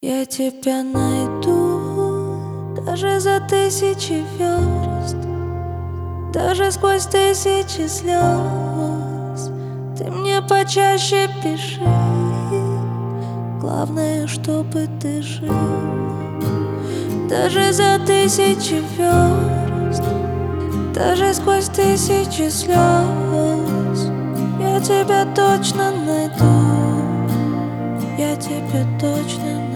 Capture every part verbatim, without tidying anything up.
Я тебя найду даже за тысячи верст, даже сквозь тысячи слез. Ты мне почаще пиши, главное, чтобы ты жил. Даже за тысячи верст, даже сквозь тысячи слез. Я тебя точно найду, я тебя точно найду.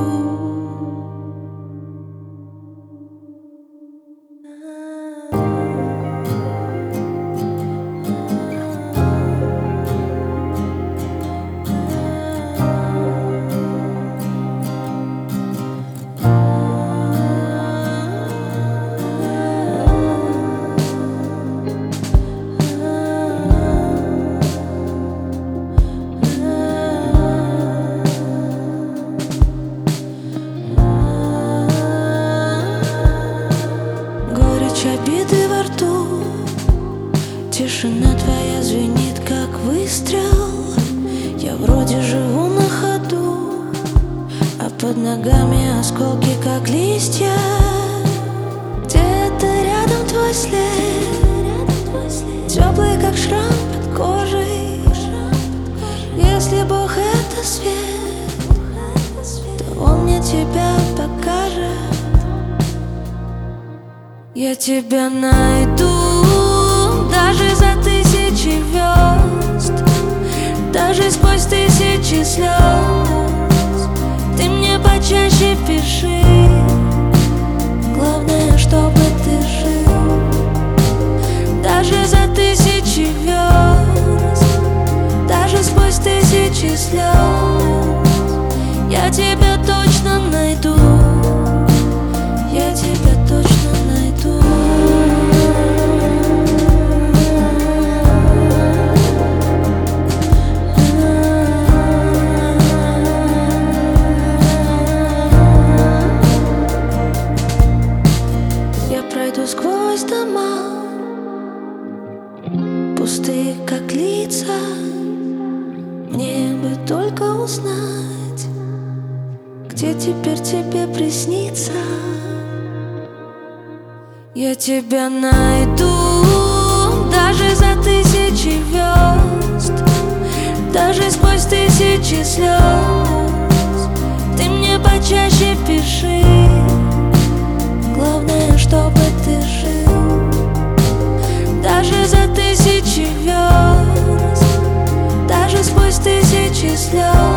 Обиды во рту, тишина твоя звенит, как выстрел. Я вроде живу на ходу, а под ногами осколки, как листья. Где-то рядом твой след, теплый, как шрам под кожей. Если Бог это свет, то Он мне тебя покажет. Я тебя найду даже за тысячи верст, даже сквозь тысячи слез. Ты мне почаще пиши, главное, чтобы ты жил. Даже за тысячи верст, даже сквозь тысячи слез. Я тебя точно найду, я тебя точно найду. Я пройду сквозь дома, пустые, как лица. Мне бы только узнать, где теперь тебе приснится. Я тебя найду даже за тысячи верст, даже сквозь тысячи слез. Ты мне почаще пиши, главное, чтобы ты жил. Даже за тысячи верст, даже сквозь тысячи слез.